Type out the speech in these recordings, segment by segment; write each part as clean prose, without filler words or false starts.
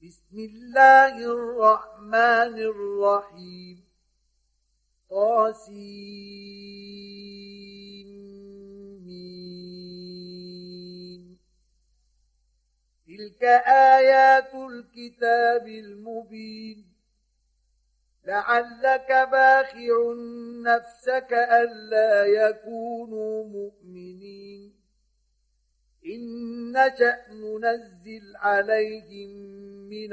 بسم الله الرحمن الرحيم طاسين. تلك آيات الكتاب المبين لعلك باخع نفسك ألا يكونوا مؤمنين إن نشأ ننزل عليهم من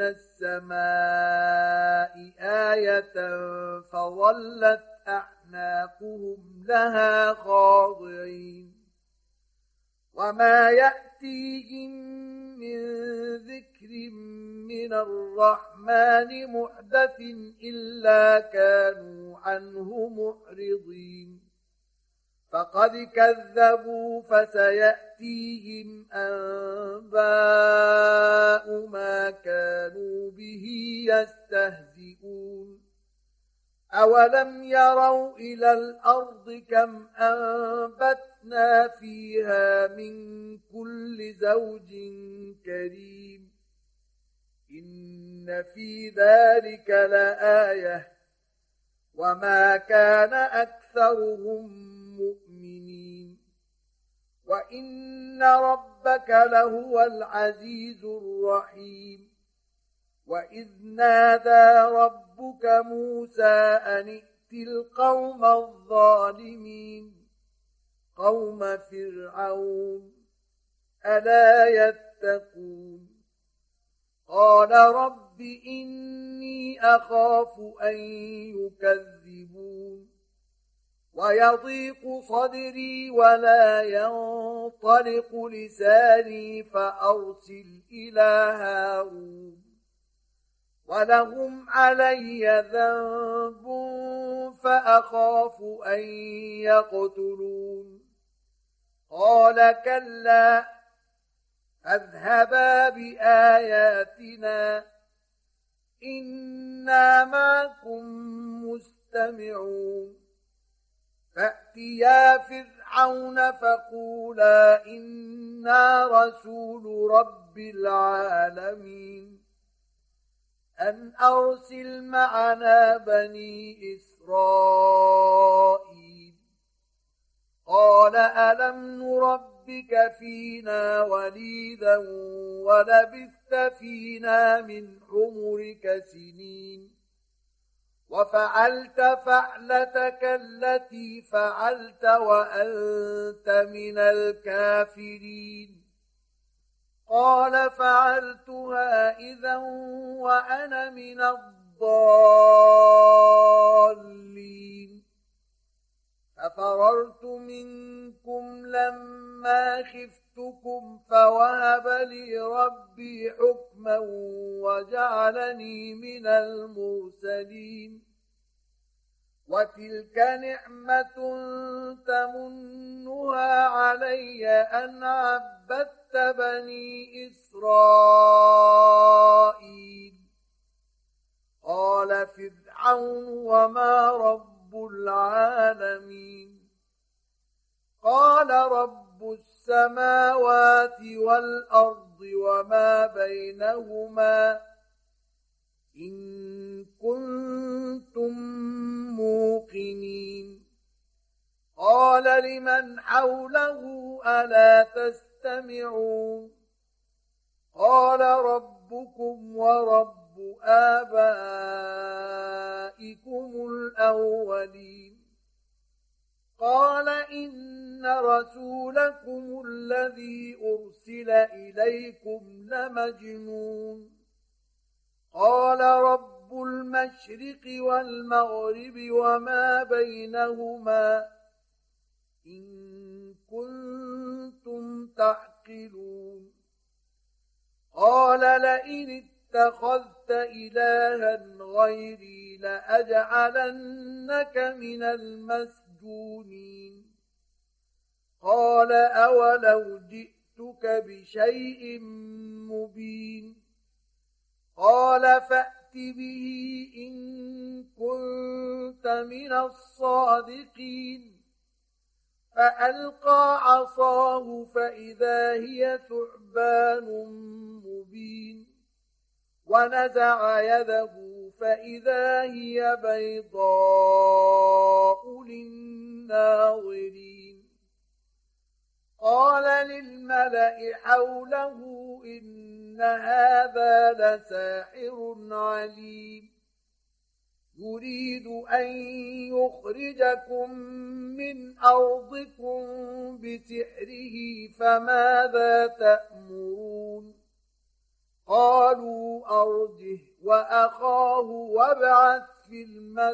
السماء آية فظلت أعناقهم لها خاضعين وما يأتيهم من ذكر من الرحمن محدث إلا كانوا عنه معرضين فقد كذبوا فسيأتيهم أنباء ما كانوا به يستهزئون أولم يروا إلى الأرض كم أنبتنا فيها من كل زوج كريم إن في ذلك لآية وما كان أكثرهم مؤمنين وإن ربك لهو العزيز الرحيم وإذ نادى ربك موسى أن ائت القوم الظالمين قوم فرعون ألا يتقون قال رب إني أخاف أن يكذبون ويضيق صدري ولا ينطلق لساني فأرسل إلى هارون ولهم علي ذنب فأخاف أن يقتلون قال كلا فاذهبا بآياتنا إنا معكم مستمعون فأتيا فرعون فقولا إنا رسول رب العالمين أن أرسل معنا بني إسرائيل قال ألم نربك فينا وليدا ولبثت فينا من عمرك سنين وفعلت فعلتك التي فعلت وأنت من الكافرين قال فعلتها إذا وأنا من الضالين ففررت منكم لما خفتكم فوهب لي ربي حكما وجعلني من المرسلين وتلك نعمة تمنها علي أن عبدت بني إسرائيل قال فرعون وما رب العالمين قال رب السماوات والأرض وما بينهما إن كنتم موقنين قال لمن حوله ألا تستمعون قال ربكم ورب آبائكم الأولين قال إن رسولكم الذي أرسل إليكم لمجنون قال رب المشرق والمغرب وما بينهما إن كنتم تعقلون قال لئن اتخذت إلها غيري لأجعلنك من المسجونين قال أولو جئتك بشيء مبين قال فأت به إن كنت من الصادقين فألقى عصاه فإذا هي ثعبان مبين ونزع يده فإذا هي بيضاء للناظرين. قال للملأ حوله إن هذا لساحر عليم يريد أن يخرجكم من أرضكم بسحره فماذا تأمرون؟ قالوا أرجه وأخاه وابعث في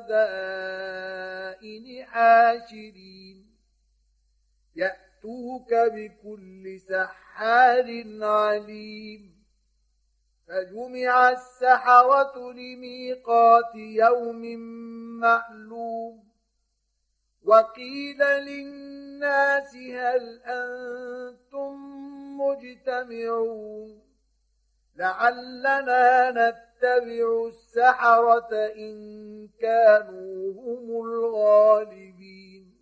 المدائن حاشرين يأتوك بكل سحار عليم. فجمع السحرة لميقات يوم معلوم. وقيل للناس هل أنتم مجتمعون لعلنا نتبع السحرة إن كانوا هم الغالبين.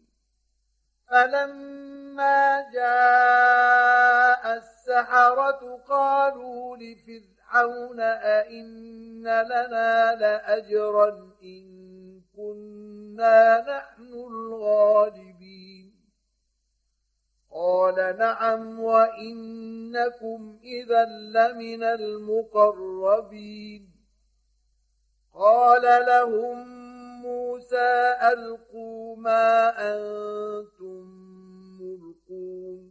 فلما جاء السحرة قالوا لفرعون أئن لنا لأجرا إن كنا نحن الغالبين؟ قال نعم وإنكم إذا لمن المقربين. قال لهم موسى ألقوا ما أنتم ملقون.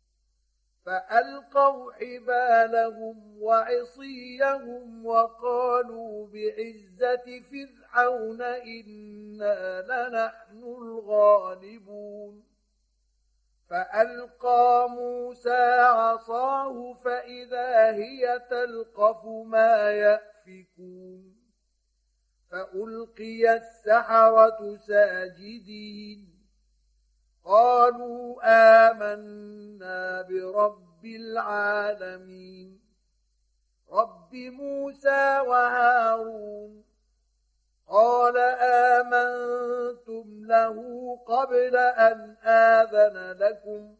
فألقوا حبالهم وعصيهم وقالوا بعزة فرعون إنا لنحن الغالبون. فألقى موسى عصاه فإذا هي تلقف ما يأفكون. فألقي السحرة ساجدين قالوا آمنا برب العالمين رب موسى وهارون. قال آمنتم له قبل أن آذن لكم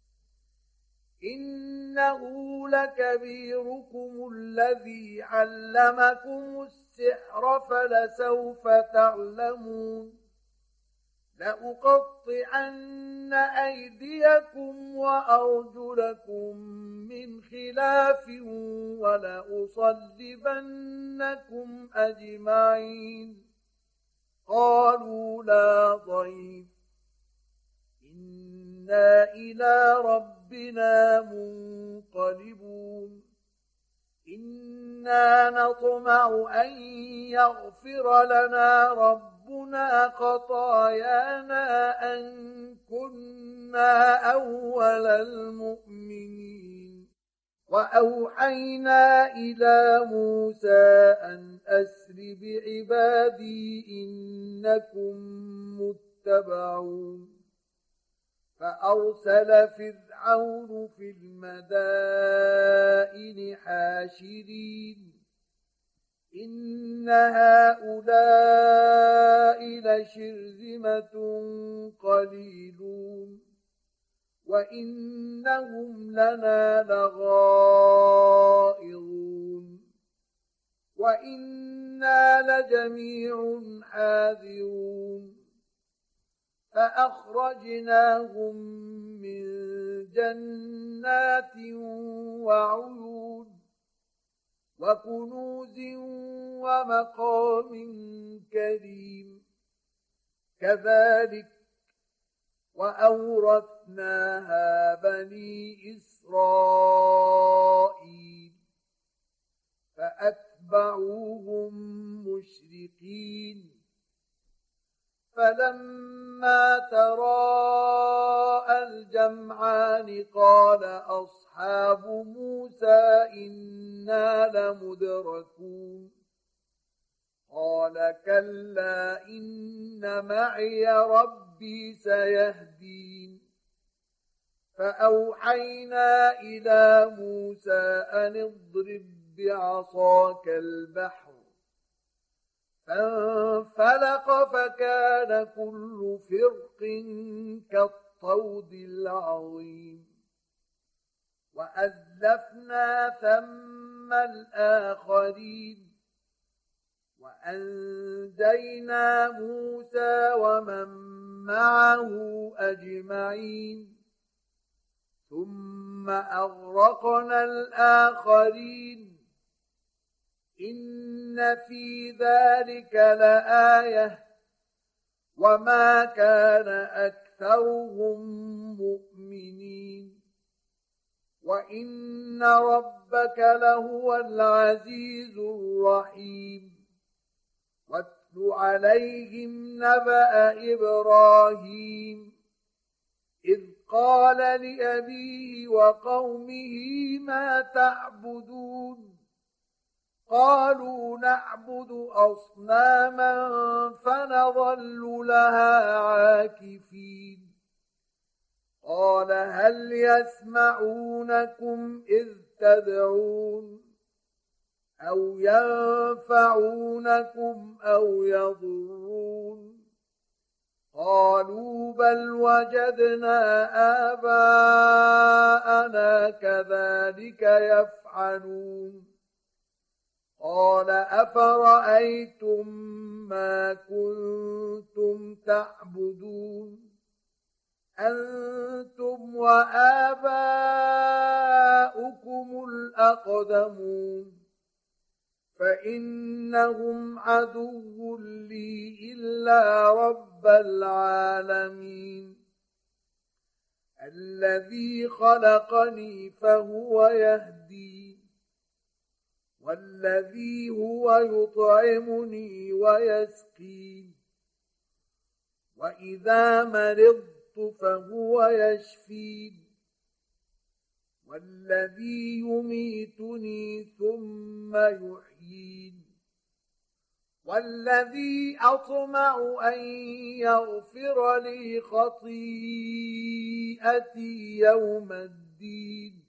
إنه لكبيركم الذي علمكم السحر فلسوف تعلمون لأقطعن أيديكم وأرجلكم من خلاف ولأصلبنكم أجمعين. قالوا لا ضير إنا إلى ربنا منقلبون إنا نطمع أن يغفر لنا ربنا خطايانا أن كنا أول المؤمنين. وأوحينا إلى موسى أن أسر بعبادي إنكم متبعون. فأرسل فرعون في المدائن حاشرين إن هؤلاء لشرذمة قليلون وإنهم لنا لغائظون وإنا لجميع حاذرون. فأخرجناهم من جنات وعيون وكنوز ومقام كريم كذلك وأورثناها بني إسرائيل فأتبعوهم مشرقين. فلما تراءى الجمعان قال أصحاب موسى إنا لمدركون قال كلا إن معي ربي سيهدين. فأوحينا إلى موسى أن اضرب بعصاك البحر فانفلق فكان كل فرق كالطود العظيم. وأزلفنا ثم وأما الآخرين وأنجينا موسى ومن معه أجمعين ثم أغرقنا الآخرين إن في ذلك لآية وما كان أكثرهم مؤمنين وإن ربك لهو العزيز الرحيم واتل عليهم نبأ إبراهيم إذ قال لأبيه وقومه ما تعبدون قالوا نعبد أصناما فنظل لها عاكفين قال هل يسمعونكم إذ تدعون أو ينفعونكم أو يضرون قالوا بل وجدنا آباءنا كذلك يفعلون قال أفرأيتم ما كنتم تعبدون أنتم وآباؤكم الأقدمون فإنهم عدو لي إلا رب العالمين الذي خلقني فهو يهدين والذي هو يطعمني ويسقين وإذا مرضت فهو يشفين والذي يميتني ثم يحيين والذي أطمع أن يغفر لي خطيئتي يوم الدين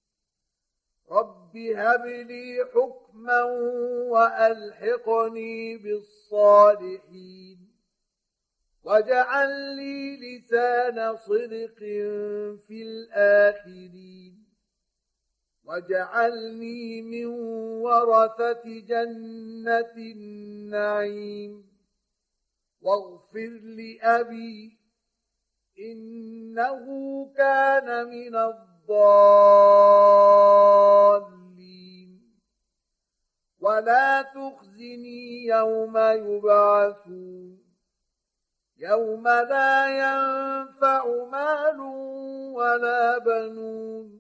رب هب لي حكما وألحقني بالصالحين واجعل لي لسان صدق في الآخرين واجعلني من ورثة جنة النعيم واغفر لأبي إنه كان من الضالين ولا تخزني يوم يبعثون يوم لا ينفع مال ولا بنون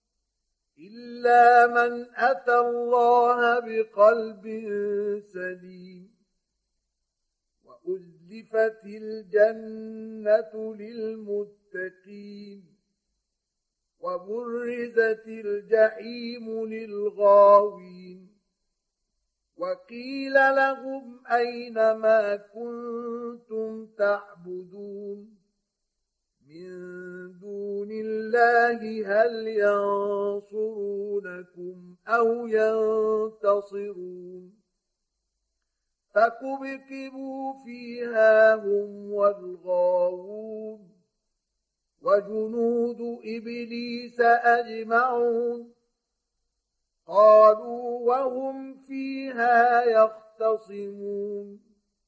إلا من أتى الله بقلب سليم وأزلفت الجنة للمتقين وبرزت الجحيم للغاوين وقيل لهم أين ما كنتم تعبدون من دون الله هل ينصرونكم أو ينتصرون فكبكبوا فيها هم والغاوون وجنود إبليس أجمعون قالوا وهم فيها يختصمون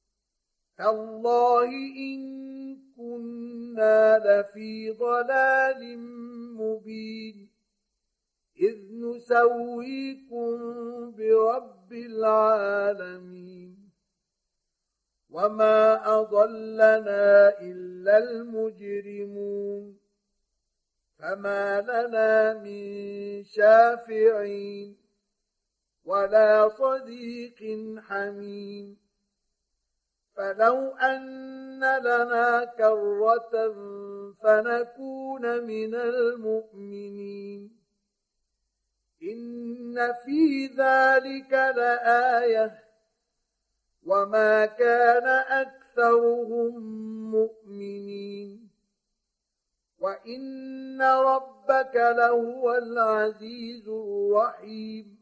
تالله إن كنا لفي ضلال مبين إذ نسويكم برب العالمين وما أضلنا إلا المجرمون فما لنا من شافعين ولا صديق حميم فلو أن لنا كرة فنكون من المؤمنين إن في ذلك لآية وما كان أكثرهم مؤمنين وإن ربك لهو العزيز الرحيم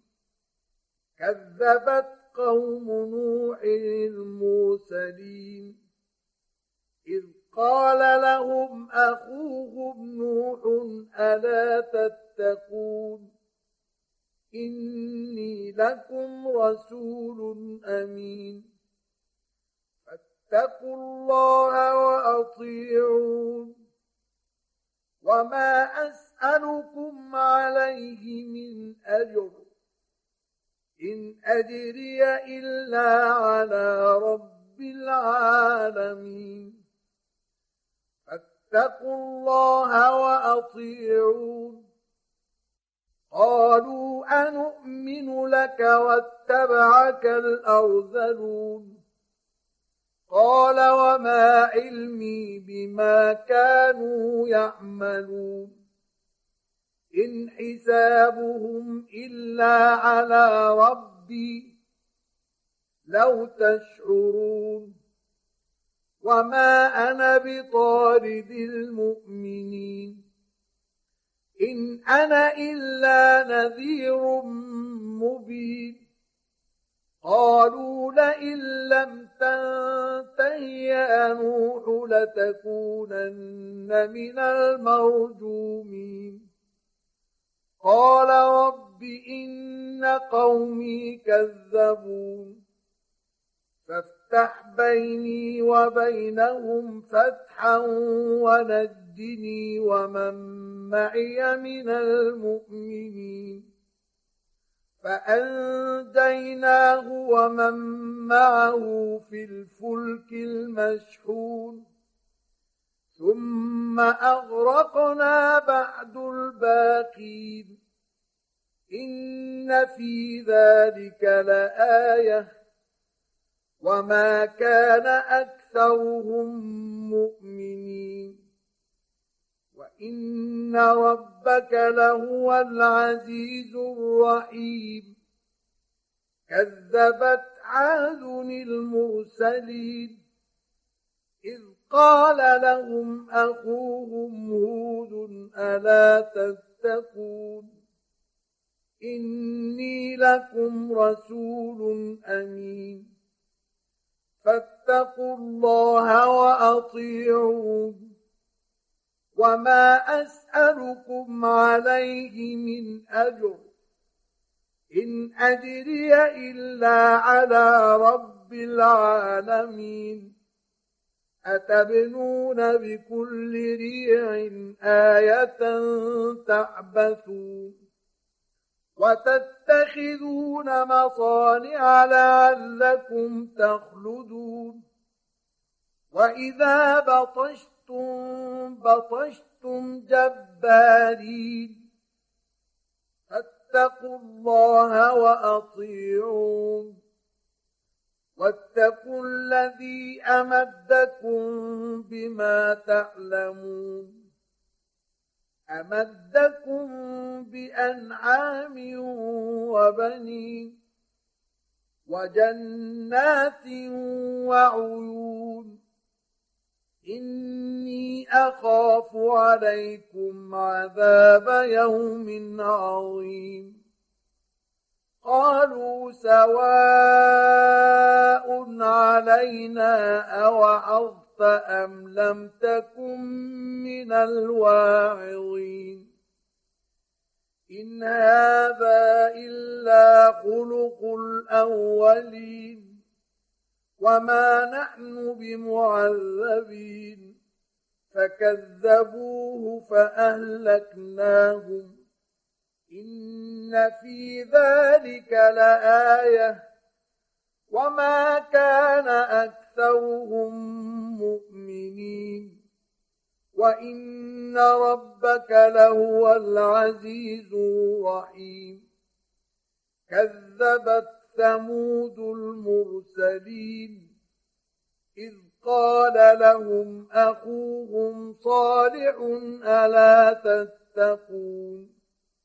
كذبت قوم نوح المرسلين إذ قال لهم أخوهم نوح ألا تتقون إني لكم رسول أمين فاتقوا الله وأطيعون وما أسألكم عليه من أجر إن أجري إلا على رب العالمين فاتقوا الله وأطيعون قالوا أنؤمن لك واتبعك الأرذلون قال وما علمي بما كانوا يعملون إن حسابهم إلا على ربي لو تشعرون وما أنا بطارد المؤمنين إن أنا إلا نذير مبين قالوا لئن لم تنته يا نوح لتكونن من المرجومين قال رب إن قومي كذبون فافتح بيني وبينهم فتحا ونجني ومن معي من المؤمنين فأنجيناه ومن معه في الفلك المشحون ثم أغرقنا بعد الباقين إن في ذلك لآية وما كان أكثرهم مؤمنين وإن ربك لهو العزيز الرحيم كذبت عاد المرسلين إذ قال لهم أخوهم هود ألا تتقون إني لكم رسول أمين فاتقوا الله وأطيعون وما أسألكم عليه من أجر إن أجري إلا على رب العالمين أتبنون بكل ريع آية تعبثون وتتخذون مصانع لعلكم تخلدون وإذا بطشتم جبارين فاتقوا الله وأطيعون واتقوا الذي أمدكم بما تعلمون أمدكم بأنعام وبنين وجنات وعيون إني أخاف عليكم عذاب يوم عظيم قالوا سواء علينا أوعظت أم لم تكن من الواعظين إن هذا إلا خلق الأولين وما نحن بمعذبين فكذبوه فأهلكناهم إن في ذلك لآية وما كان أكثرهم مؤمنين وإن ربك لهو العزيز الرحيم كذبت ثمود المرسلين إذ قال لهم أخوهم صالح ألا تتقون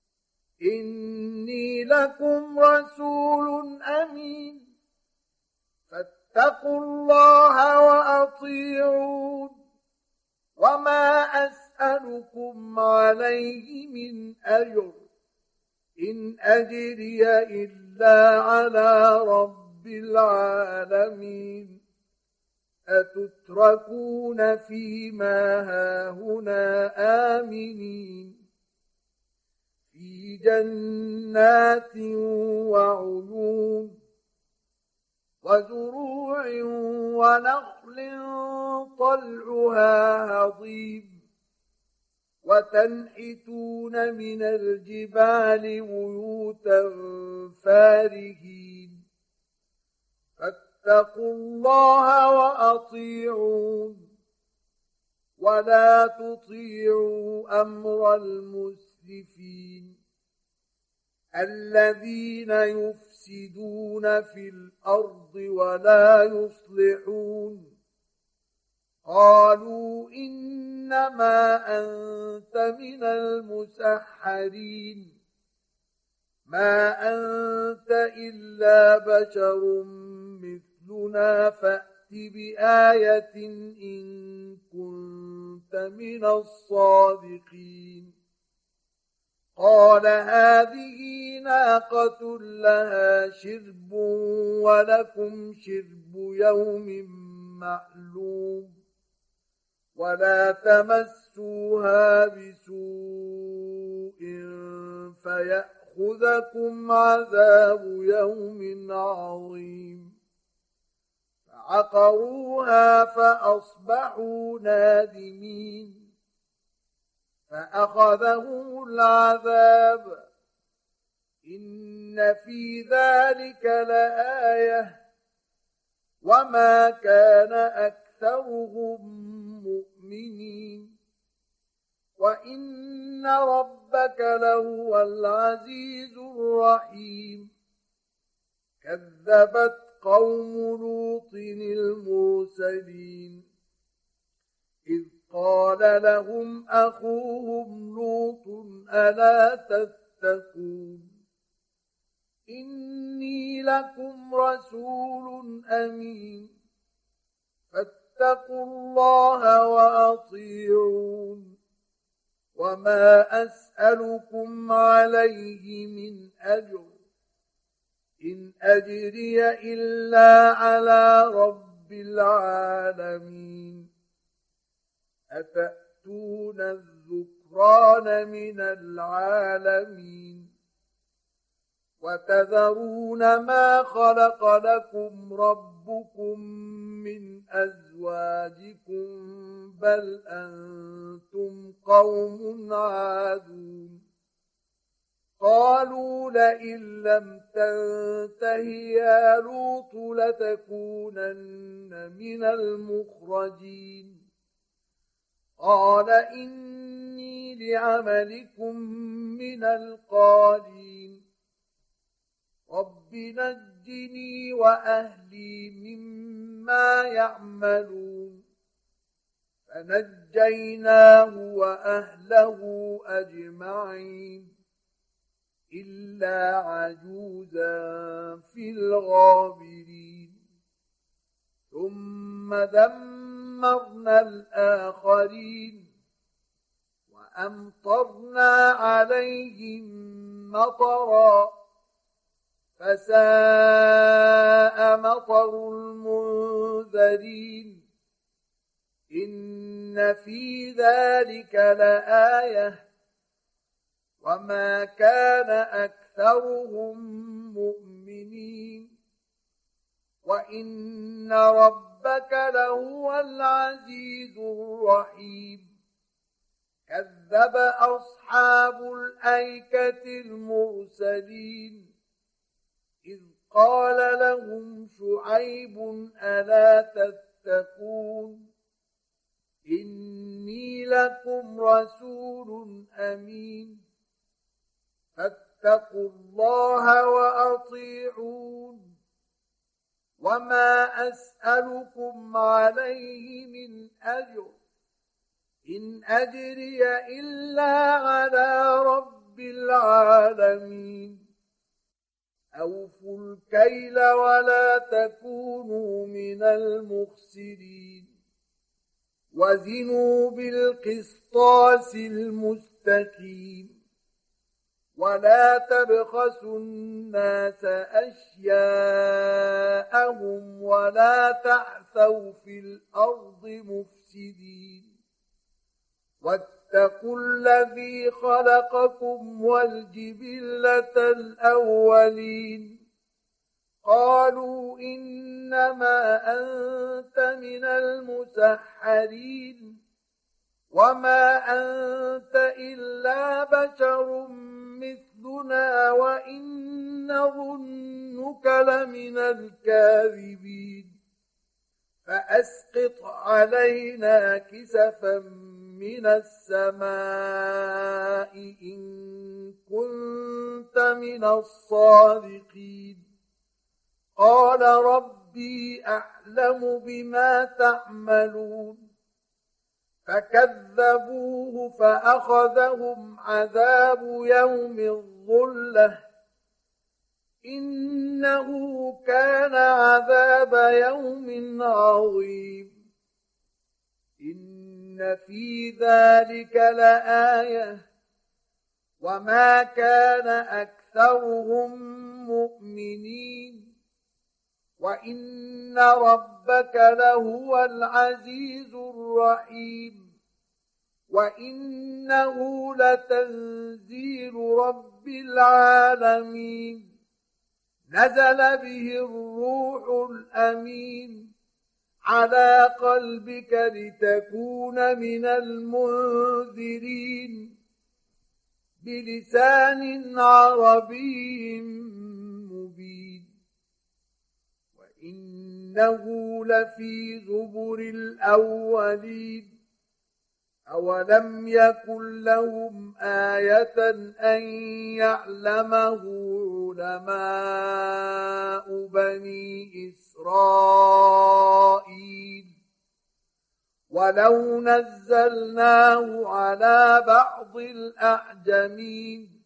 إني لكم رسول أمين فاتقوا الله وأطيعون وما أسألكم عليه من أجر إن أجري إلا على رب العالمين أتتركون فيما هاهنا آمنين في جنات وعيون وزروع ونخل طلعها هضيم وتنحتون من الجبال بيوتا فارهين فاتقوا الله وأطيعون ولا تطيعوا أمر المسرفين الذين يفسدون في الأرض ولا يصلحون قالوا إنما أنت من المسحرين ما أنت إلا بشر مثلنا فأت بآية إن كنت من الصادقين قال هذه ناقة لها شرب ولكم شرب يوم معلوم ولا تمسوها بسوء فيأخذكم عذاب يوم عظيم فعقروها فأصبحوا نادمين فأخذهم العذاب إن في ذلك لآية وما كان أكثرهم مؤمنين وإن ربك لهو العزيز الرحيم كذبت قوم لوط المرسلين إذ قال لهم أخوهم لوط ألا تتقون إني لكم رسول أمين فاتقوا الله وأطيعون وما أسألكم عليه من أجر إن أجري إلا على رب العالمين أتأتون الذكران من العالمين وتذرون ما خلق لكم ربكم من أزواجكم بل أنتم قوم عادون قالوا لئن لم تنته يا لوط لتكونن من المخرجين قال إني لعملكم من القالين رب نجني وأهلي مما يعملون فنجيناه وأهله أجمعين إلا عجوزا في الغابرين ثم دمرنا الآخرين وأمطرنا عليهم مطرا فساء مطر المنذرين إن في ذلك لآية وما كان أكثرهم مؤمنين وإن ربك لهو العزيز الرحيم كذب أصحاب الأيكة المرسلين إذ قال لهم شعيب ألا تتقون إني لكم رسول أمين فاتقوا الله وأطيعون وما أسألكم عليه من أجر إن أجري إلا على رب العالمين أوفوا الكيل ولا تكونوا من المخسرين وزنوا بالقسطاس المستقيم ولا تبخسوا الناس أشياءهم ولا تعثوا في الأرض مفسدين واتقوا الذي خلقكم والجبلة الأولين قالوا إنما أنت من المسحرين وما أنت إلا بشر مثلنا وإن نظنك لمن الكاذبين فأسقط علينا كسفا من السماء إن كنت من الصادقين قال ربي أعلم بما تعملون فكذبوه فأخذهم عذاب يوم الظلة إنه كان عذاب يوم عظيم إن في ذلك لآية وما كان أكثرهم مؤمنين وإن ربك لهو العزيز الرحيم وإنه لتنزيل رب العالمين نزل به الروح الأمين على قلبك لتكون من المنذرين بلسان عربي مبين وإنه لفي زبر الأولين أولم يكن لهم آية أن يعلمه علماء بني إسرائيل ولو نزلناه على بعض الأعجمين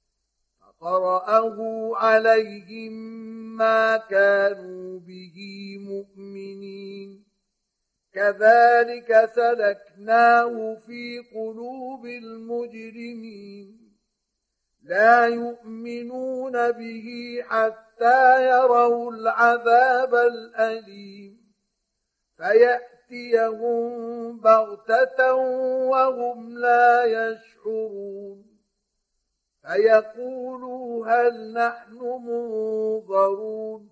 فقرأه عليهم ما كانوا به مؤمنين كذلك سلكناه في قلوب المجرمين لا يؤمنون به حتى يروا العذاب الأليم فيأتيهم بغتة وهم لا يشعرون فيقولوا هل نحن منظرون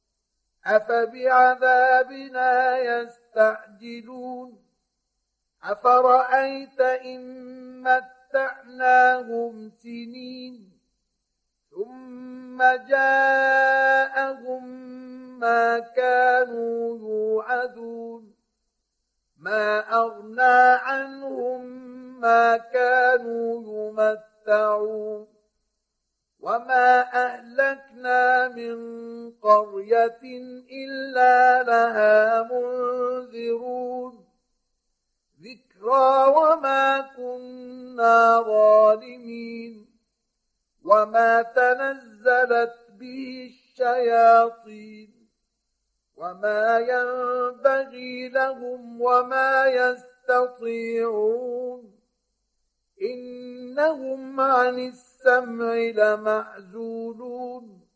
أفبعذابنا يستعجلون أفرأيت إن متعناهم سنين ثم جاءهم ما كانوا يوعدون ما أغنى عنهم ما كانوا يمتعون وما أهلكنا من قرية إلا لها منذرون ذكرى وما كنا ظالمين وما تنزلت به الشياطين وما ينبغي لهم وما يستطيعون إنهم عن السمع لمعزولون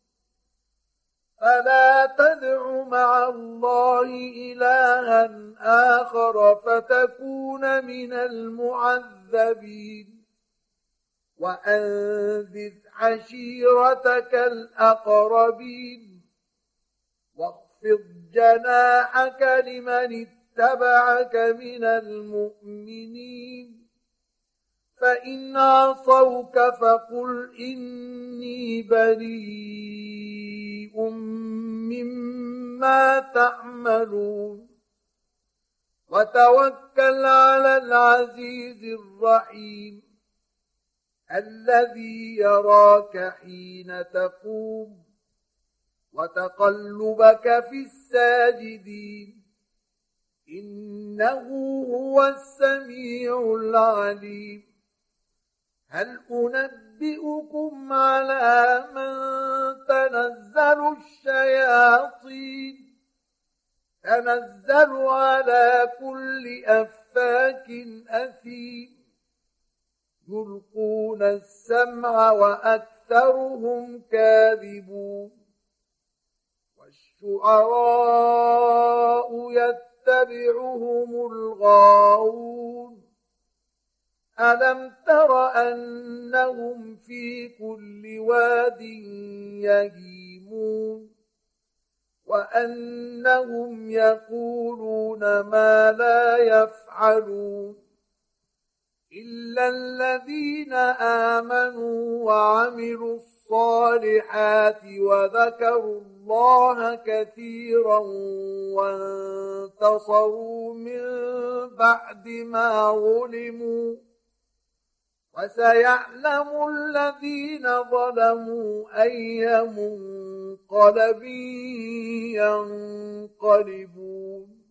فلا تدع مع الله إلها آخر فتكون من المعذبين وأنذر عشيرتك الأقربين واخفض جناحك لمن اتبعك من المؤمنين فإن عصوك فقل إني بريء مما تعملون وتوكل على العزيز الرحيم الذي يراك حين تقوم وتقلبك في الساجدين إنه هو السميع العليم هل أنبئكم على من تنزل الشياطين تنزل على كل أفاك أثيم يلقون السمع وأكثرهم كاذبون والشعراء يتبعهم الغاوون ألم تر أنهم في كل واد يهيمون وأنهم يقولون ما لا يفعلون إلا الذين آمنوا وعملوا الصالحات وذكروا الله كثيرا وانتصروا من بعد ما ظلموا وسيعلم الذين ظلموا أي منقلب ينقلبون